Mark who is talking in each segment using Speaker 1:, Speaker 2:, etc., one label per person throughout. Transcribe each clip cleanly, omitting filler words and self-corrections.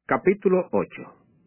Speaker 1: Capítulo 8.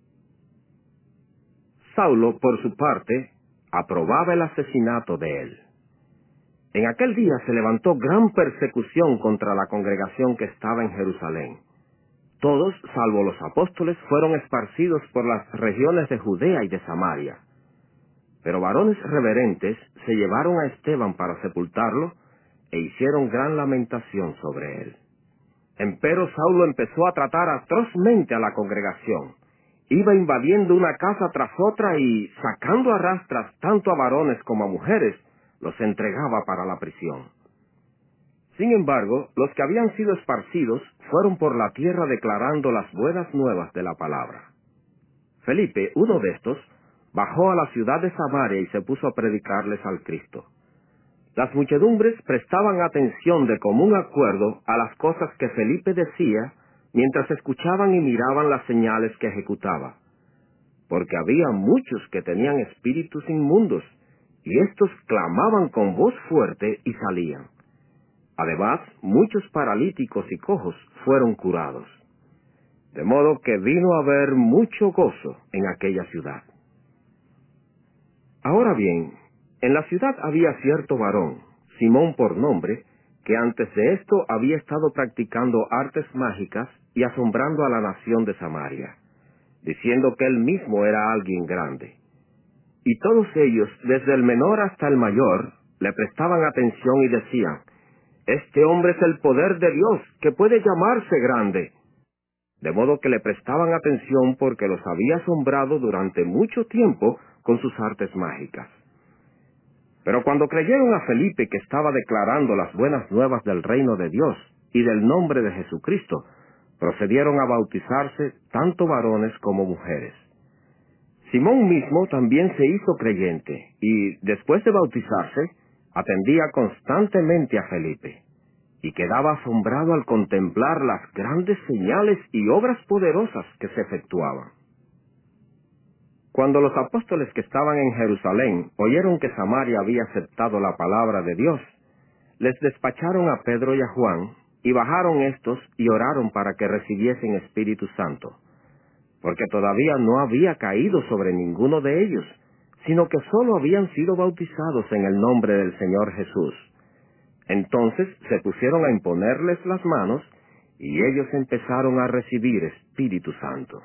Speaker 1: Saulo, por su parte, aprobaba el asesinato de él. En aquel día se levantó gran persecución contra la congregación que estaba en Jerusalén. Todos, salvo los apóstoles, fueron esparcidos por las regiones de Judea y de Samaria. Pero varones reverentes se llevaron a Esteban para sepultarlo e hicieron gran lamentación sobre él. Empero Saulo empezó a tratar atrozmente a la congregación. Iba invadiendo una casa tras otra y, sacando a rastras tanto a varones como a mujeres, los entregaba para la prisión. Sin embargo, los que habían sido esparcidos fueron por la tierra declarando las buenas nuevas de la palabra. Felipe, uno de estos, bajó a la ciudad de Samaria y se puso a predicarles al Cristo. Las muchedumbres prestaban atención de común acuerdo a las cosas que Felipe decía, mientras escuchaban y miraban las señales que ejecutaba, porque había muchos que tenían espíritus inmundos, y éstos clamaban con voz fuerte y salían. Además, muchos paralíticos y cojos fueron curados. De modo que vino a haber mucho gozo en aquella ciudad. Ahora bien, en la ciudad había cierto varón, Simón por nombre, que antes de esto había estado practicando artes mágicas y asombrando a la nación de Samaria, diciendo que él mismo era alguien grande. Y todos ellos, desde el menor hasta el mayor, le prestaban atención y decían: «Este hombre es el poder de Dios, que puede llamarse grande». De modo que le prestaban atención porque los había asombrado durante mucho tiempo con sus artes mágicas. Pero cuando creyeron a Felipe, que estaba declarando las buenas nuevas del reino de Dios y del nombre de Jesucristo, procedieron a bautizarse tanto varones como mujeres. Simón mismo también se hizo creyente y, después de bautizarse, atendía constantemente a Felipe, y quedaba asombrado al contemplar las grandes señales y obras poderosas que se efectuaban. Cuando los apóstoles que estaban en Jerusalén oyeron que Samaria había aceptado la palabra de Dios, les despacharon a Pedro y a Juan, y bajaron éstos y oraron para que recibiesen Espíritu Santo, porque todavía no había caído sobre ninguno de ellos, sino que sólo habían sido bautizados en el nombre del Señor Jesús. Entonces se pusieron a imponerles las manos, y ellos empezaron a recibir Espíritu Santo.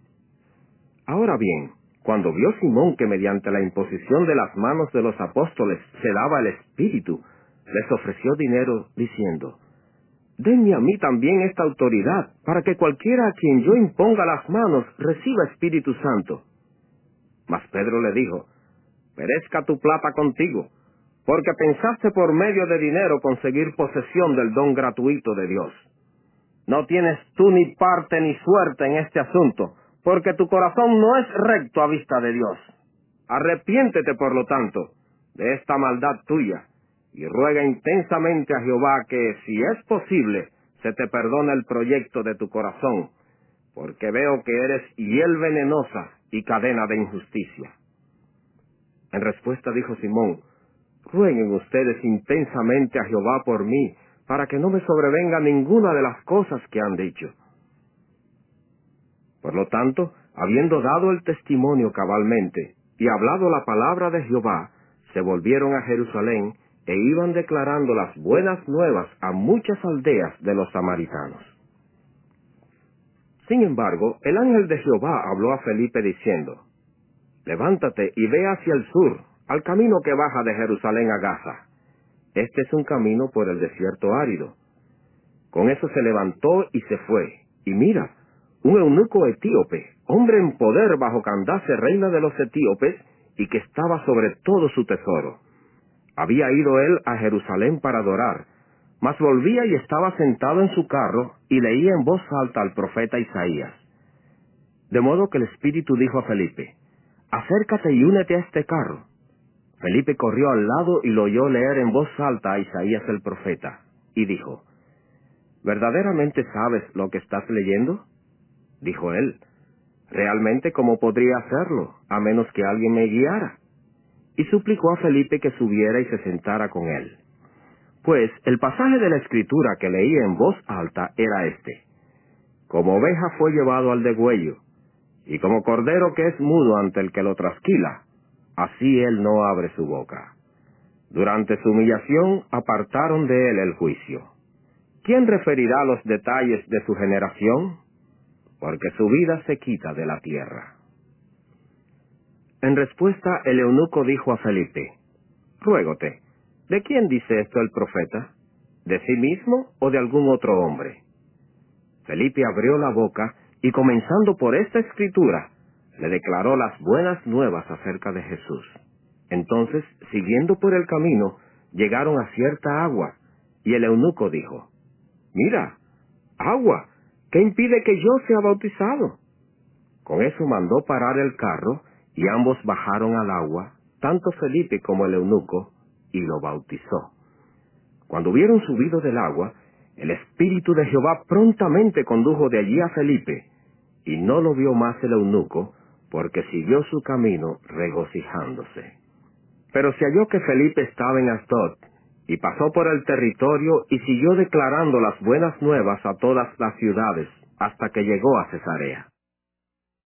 Speaker 1: Ahora bien, cuando vio Simón que mediante la imposición de las manos de los apóstoles se daba el Espíritu, les ofreció dinero, diciendo: «Denme a mí también esta autoridad, para que cualquiera a quien yo imponga las manos reciba Espíritu Santo». Mas Pedro le dijo: «Perezca tu plata contigo, porque pensaste por medio de dinero conseguir posesión del don gratuito de Dios. No tienes tú ni parte ni suerte en este asunto, porque tu corazón no es recto a vista de Dios. Arrepiéntete, por lo tanto, de esta maldad tuya, y ruega intensamente a Jehová que, si es posible, se te perdone el proyecto de tu corazón, porque veo que eres hiel venenosa y cadena de injusticia». En respuesta dijo Simón: «Rueguen ustedes intensamente a Jehová por mí, para que no me sobrevenga ninguna de las cosas que han dicho». Por lo tanto, habiendo dado el testimonio cabalmente y hablado la palabra de Jehová, se volvieron a Jerusalén e iban declarando las buenas nuevas a muchas aldeas de los samaritanos. Sin embargo, el ángel de Jehová habló a Felipe diciendo: «Levántate y ve hacia el sur, al camino que baja de Jerusalén a Gaza. Este es un camino por el desierto árido». Con eso se levantó y se fue, y mira, un eunuco etíope, hombre en poder bajo Candace, reina de los etíopes, y que estaba sobre todo su tesoro. Había ido él a Jerusalén para adorar, mas volvía y estaba sentado en su carro, y leía en voz alta al profeta Isaías. De modo que el Espíritu dijo a Felipe: «Acércate y únete a este carro». Felipe corrió al lado y lo oyó leer en voz alta a Isaías el profeta, y dijo: «¿Verdaderamente sabes lo que estás leyendo?». Dijo él: «Realmente, ¿cómo podría hacerlo, a menos que alguien me guiara?». Y suplicó a Felipe que subiera y se sentara con él. Pues el pasaje de la Escritura que leía en voz alta era este: Como oveja fue llevado al degüello, y como cordero que es mudo ante el que lo trasquila, así él no abre su boca. Durante su humillación apartaron de él el juicio. ¿Quién referirá los detalles de su generación? Porque su vida se quita de la tierra. En respuesta, el eunuco dijo a Felipe: Ruégote, ¿de quién dice esto el profeta? ¿De sí mismo o de algún otro hombre? Felipe abrió la boca y, comenzando por esta escritura, le declaró las buenas nuevas acerca de Jesús. Entonces, siguiendo por el camino, llegaron a cierta agua, y el eunuco dijo: Mira, agua, ¿qué impide que yo sea bautizado? Con eso mandó parar el carro, y ambos bajaron al agua, tanto Felipe como el eunuco, y lo bautizó. Cuando hubieron subido del agua, el Espíritu de Jehová prontamente condujo de allí a Felipe, y no lo vio más el eunuco, porque siguió su camino regocijándose. Pero se halló que Felipe estaba en Asdod, y pasó por el territorio y siguió declarando las buenas nuevas a todas las ciudades, hasta que llegó a Cesarea.